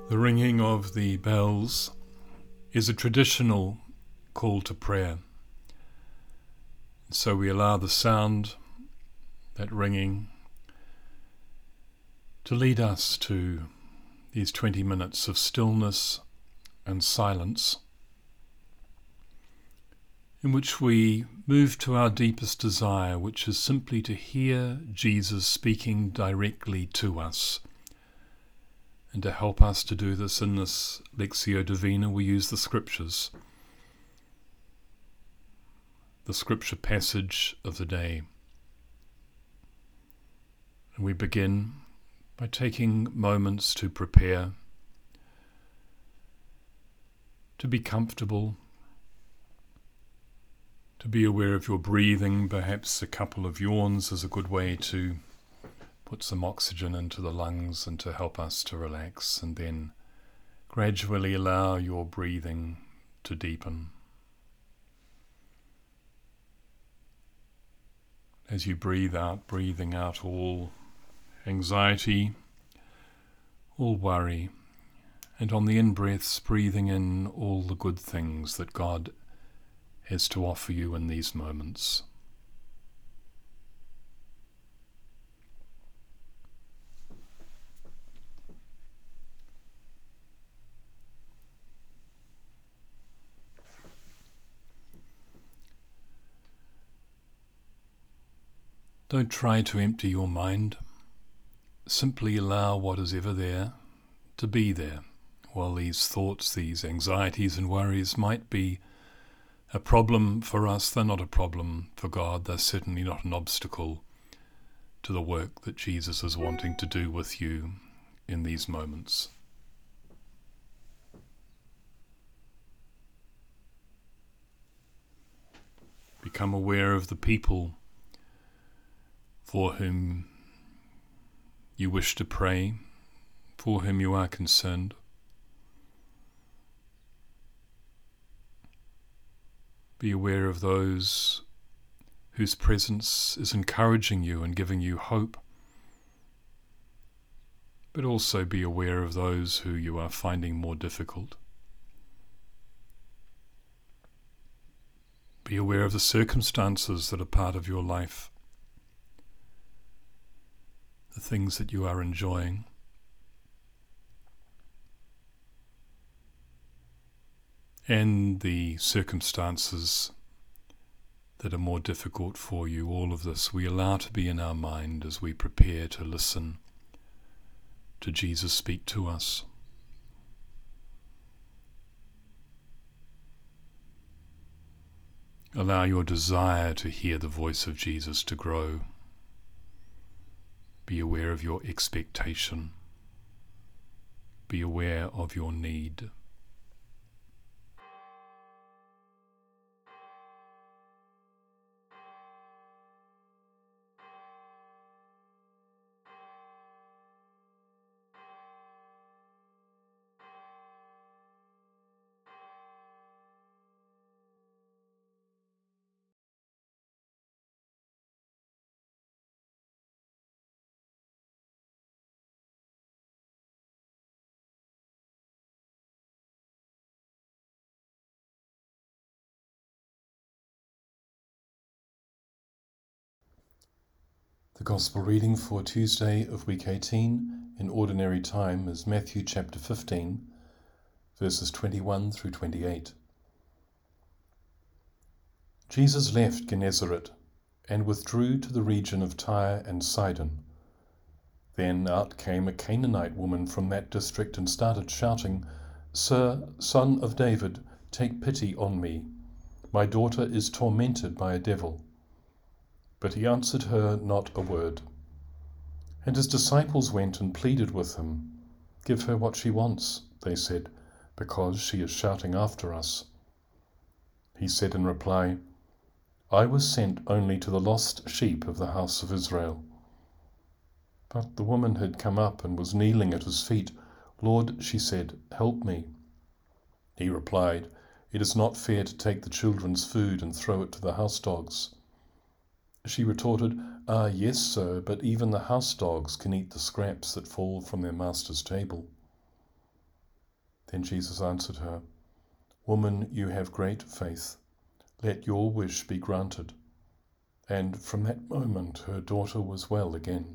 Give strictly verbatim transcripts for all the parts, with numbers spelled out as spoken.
The ringing of the bells is a traditional call to prayer. So we allow the sound, that ringing, to lead us to these twenty minutes of stillness and silence, in which we move to our deepest desire, which is simply to hear Jesus speaking directly to us. And to help us to do this in this Lectio Divina, we use the Scriptures, the Scripture passage of the day. And we begin by taking moments to prepare, to be comfortable, to be aware of your breathing. Perhaps a couple of yawns is a good way to put some oxygen into the lungs and to help us to relax, and then gradually allow your breathing to deepen. As you breathe out, breathing out all anxiety, all worry, and on the in-breaths, breathing in all the good things that God has to offer you in these moments. Don't try to empty your mind. Simply allow what is ever there to be there. While these thoughts, these anxieties and worries might be a problem for us, they're not a problem for God. They're certainly not an obstacle to the work that Jesus is wanting to do with you in these moments. Become aware of the people for whom you wish to pray, for whom you are concerned. Be aware of those whose presence is encouraging you and giving you hope, but also be aware of those who you are finding more difficult. Be aware of the circumstances that are part of your life, the things that you are enjoying. And the circumstances that are more difficult for you. All of this we allow to be in our mind as we prepare to listen to Jesus speak to us. Allow your desire to hear the voice of Jesus to grow. Be aware of your expectation. Be aware of your need. The Gospel reading for Tuesday of week eighteen in Ordinary Time is Matthew chapter fifteen, verses twenty-one through twenty-eight. Jesus left Gennesaret and withdrew to the region of Tyre and Sidon. Then out came a Canaanite woman from that district and started shouting, "Sir, Son of David, take pity on me. My daughter is tormented by a devil." But he answered her not a word. And his disciples went and pleaded with him. "Give her what she wants," they said, "because she is shouting after us." He said in reply, "I was sent only to the lost sheep of the house of Israel." But the woman had come up and was kneeling at his feet. "Lord," she said, "help me." He replied, "It is not fair to take the children's food and throw it to the house dogs." She retorted, "Ah, yes, sir, but even the house dogs can eat the scraps that fall from their master's table." Then Jesus answered her, "Woman, you have great faith. Let your wish be granted." And from that moment her daughter was well again.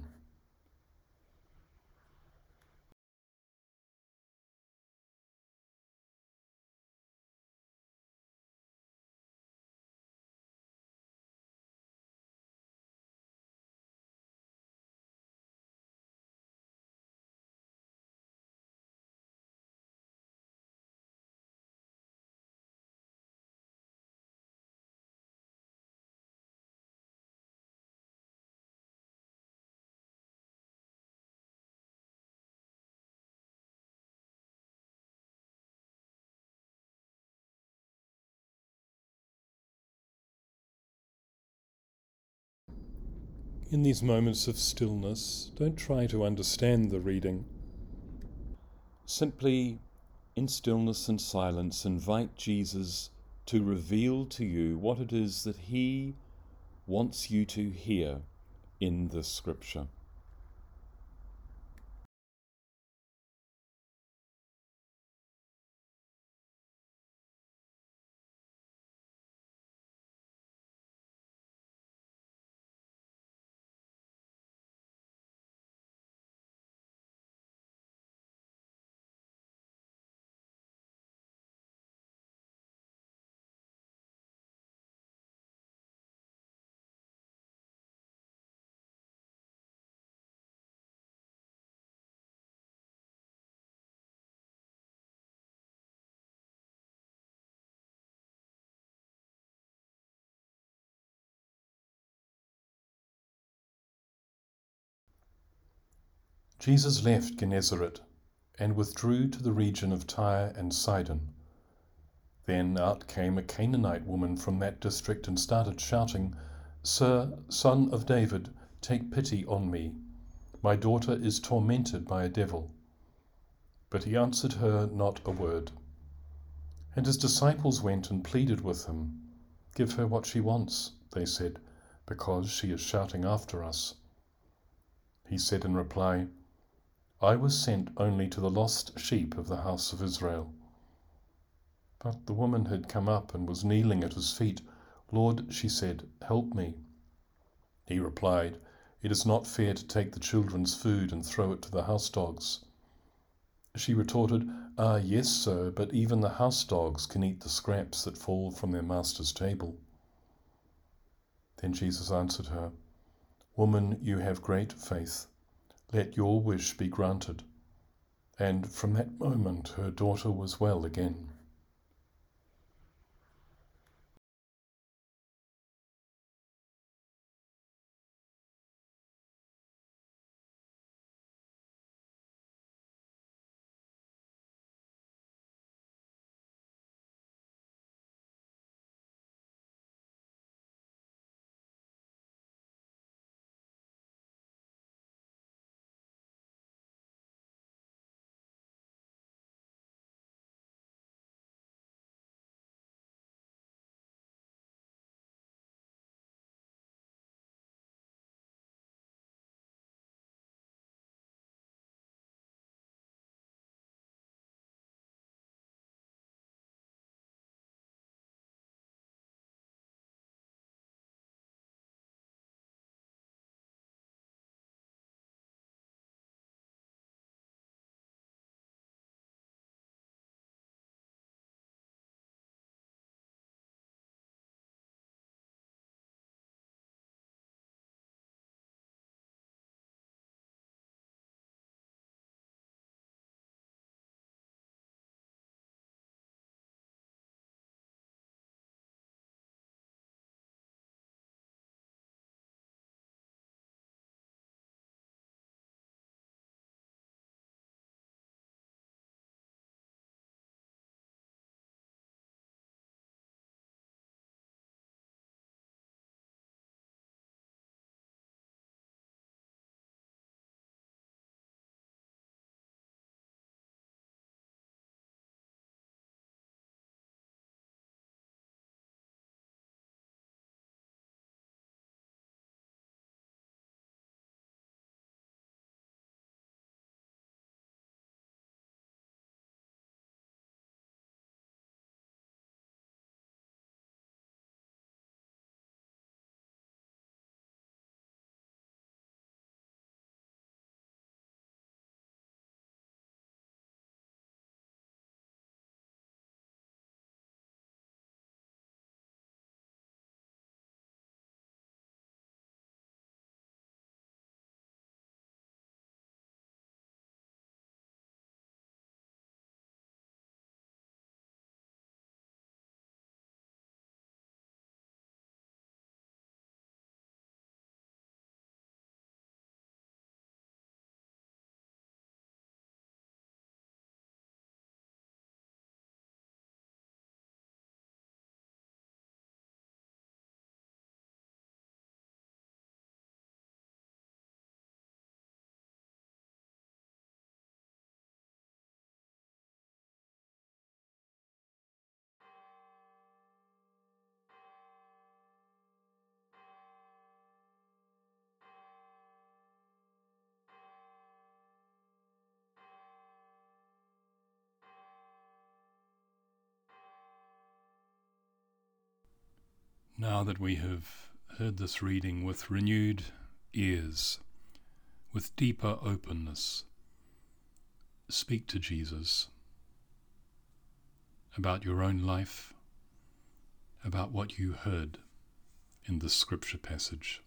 In these moments of stillness, don't try to understand the reading. Simply, in stillness and silence, invite Jesus to reveal to you what it is that he wants you to hear in this scripture. Jesus left Gennesaret and withdrew to the region of Tyre and Sidon. Then out came a Canaanite woman from that district and started shouting, "Sir, Son of David, take pity on me. My daughter is tormented by a devil." But he answered her not a word. And his disciples went and pleaded with him. "Give her what she wants," they said, "because she is shouting after us." He said in reply, "I was sent only to the lost sheep of the house of Israel." But the woman had come up and was kneeling at his feet. "Lord," she said, "help me." He replied, "It is not fair to take the children's food and throw it to the house dogs." She retorted, "Ah, yes, sir, but even the house dogs can eat the scraps that fall from their master's table." Then Jesus answered her, "Woman, you have great faith. Let your wish be granted." And from that moment her daughter was well again. Now that we have heard this reading with renewed ears, with deeper openness, speak to Jesus about your own life, about what you heard in this scripture passage.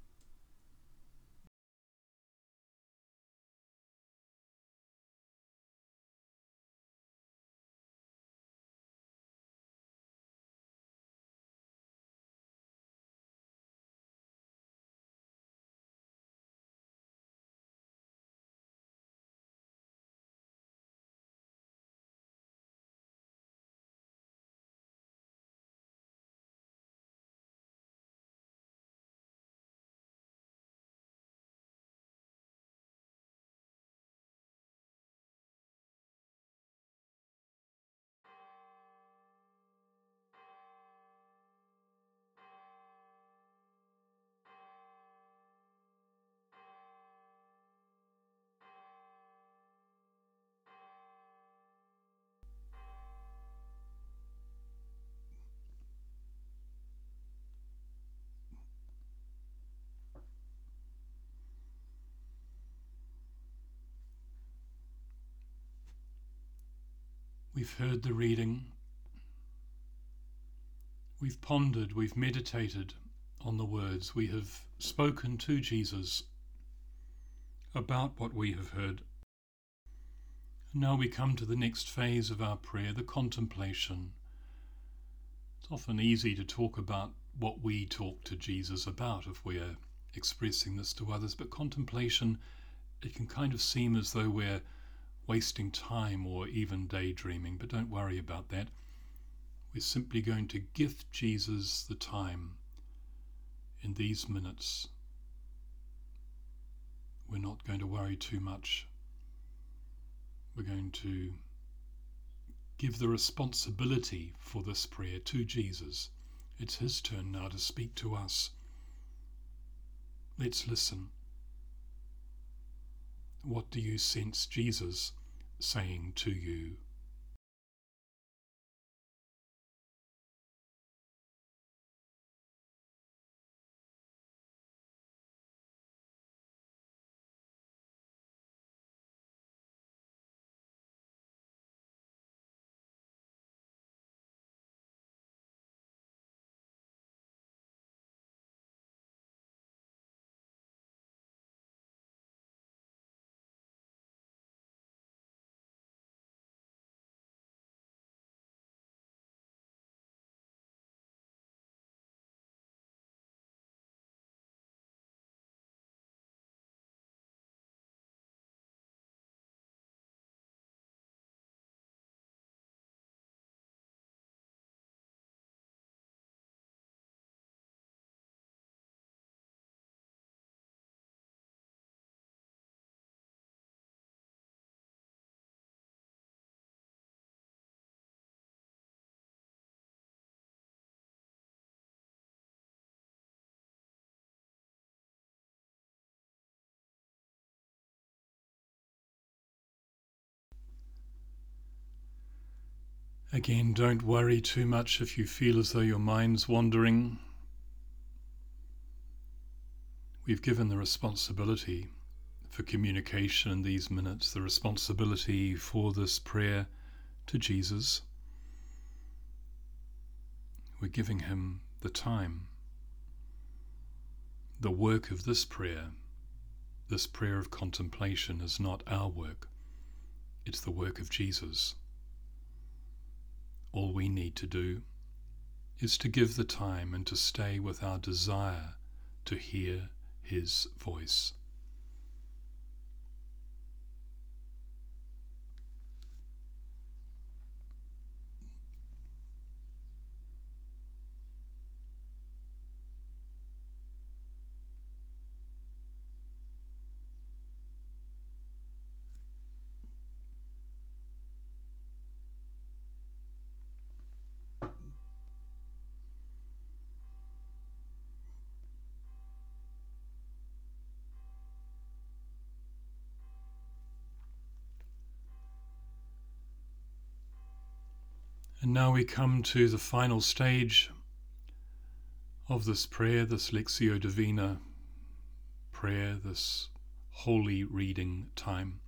We've heard the reading, we've pondered, we've meditated on the words, we have spoken to Jesus about what we have heard. And now we come to the next phase of our prayer, the contemplation. It's often easy to talk about what we talk to Jesus about if we're expressing this to others, but contemplation, it can kind of seem as though we're wasting time or even daydreaming, but don't worry about that. We're simply going to gift Jesus the time in these minutes. We're not going to worry too much. We're going to give the responsibility for this prayer to Jesus. It's his turn now to speak to us. Let's listen. What do you sense Jesus saying to you? Again, don't worry too much if you feel as though your mind's wandering. We've given the responsibility for communication in these minutes, the responsibility for this prayer to Jesus. We're giving him the time. The work of this prayer, this prayer of contemplation, is not our work. It's the work of Jesus. All we need to do is to give the time and to stay with our desire to hear his voice. And now we come to the final stage of this prayer, this Lectio Divina prayer, this holy reading time.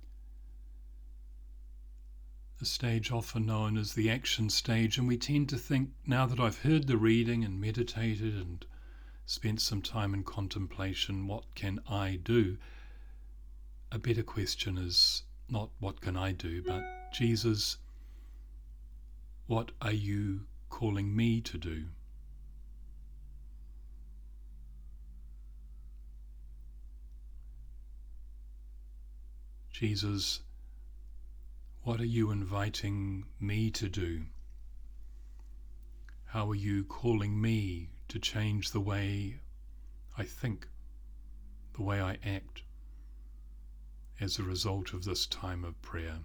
The stage often known as the action stage, and we tend to think, now that I've heard the reading and meditated and spent some time in contemplation, what can I do? A better question is not what can I do, but Jesus, what are you calling me to do? Jesus, what are you inviting me to do? How are you calling me to change the way I think, the way I act, as a result of this time of prayer?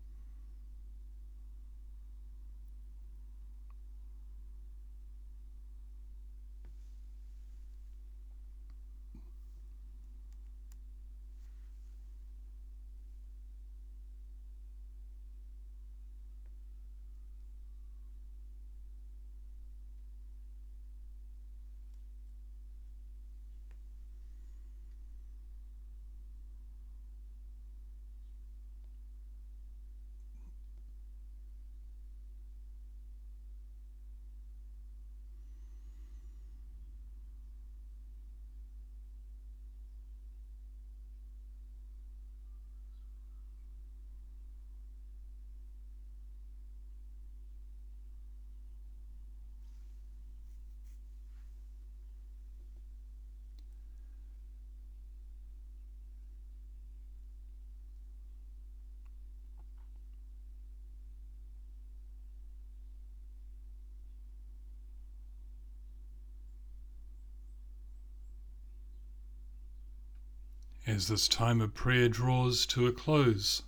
As this time of prayer draws to a close,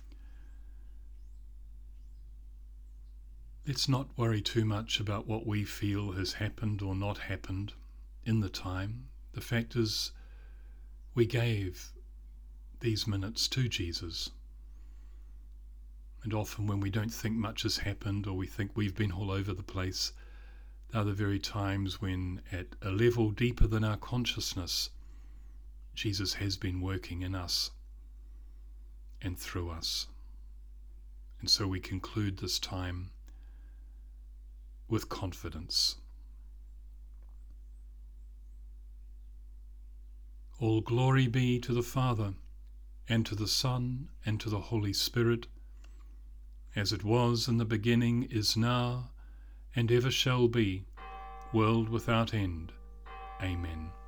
let's not worry too much about what we feel has happened or not happened in the time. The fact is, we gave these minutes to Jesus. And often when we don't think much has happened, or we think we've been all over the place, they're the very times when, at a level deeper than our consciousness, Jesus has been working in us and through us. And so we conclude this time with confidence. All glory be to the Father, and to the Son, and to the Holy Spirit, as it was in the beginning, is now, and ever shall be, world without end. Amen.